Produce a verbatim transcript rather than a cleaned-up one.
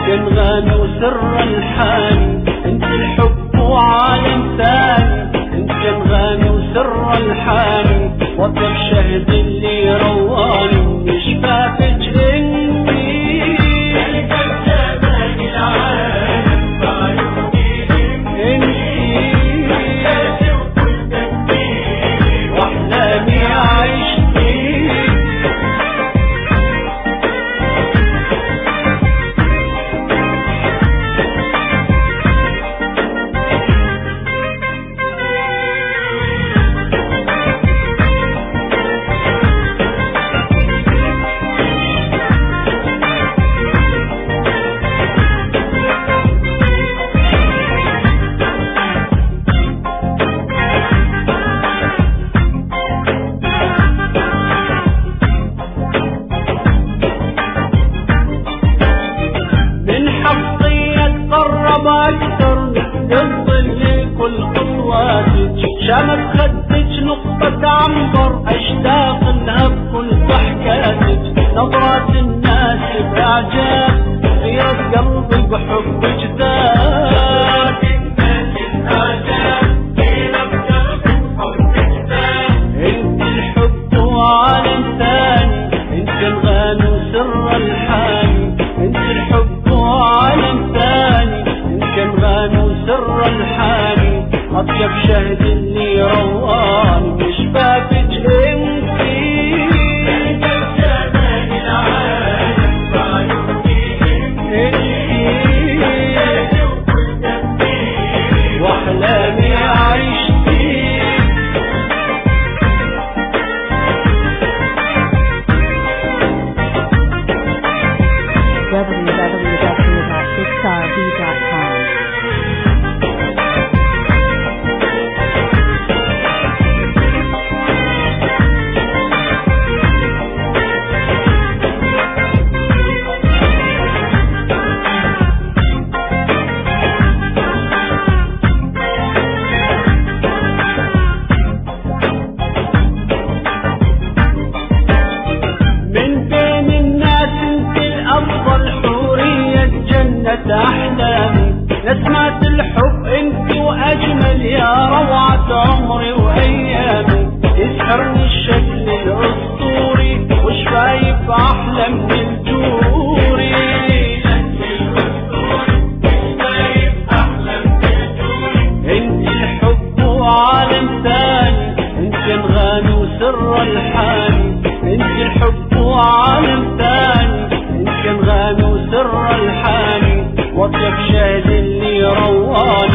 غني وسر الحاني، انت الحب وعالم ثاني، انت غني وسر الحاني، وطن شهد اللي رواني مش فاتك انتي ملك الزمان العالم بعيوني انتي حياتي وكل تفكيري واحلامي عشتي. أكثر يظل كل خطواتك، شامت خدك نقطة عنبر أشتاق لها بكل ضحكاتك، نظرات الناس بإعجاب غيرت قلبي بحبك ذاب، انت الحب وعالم ثاني، انت الغني وسر الحاني، انت الحب وعالم ثاني، غني وسر الحاني، أطيب شهد اللي رواني مش فاتك انتي ملك الزمان العالم بعيوني انتي حياتي وكل تفكيري واحلامي عشتي. w w w dot big star b dot com أحلامي نسمة الحب انت وأجمل يا روعة عمري وأيامي، يسحرني الشكل الأسطوري وشفايف أحلى من الجوري، انت الحب وعالم ثاني، انت الغني وسر الحاني، انت الحب وعالم ثاني، انت الغني وسر الحاني، واطيب شهد اللي رواني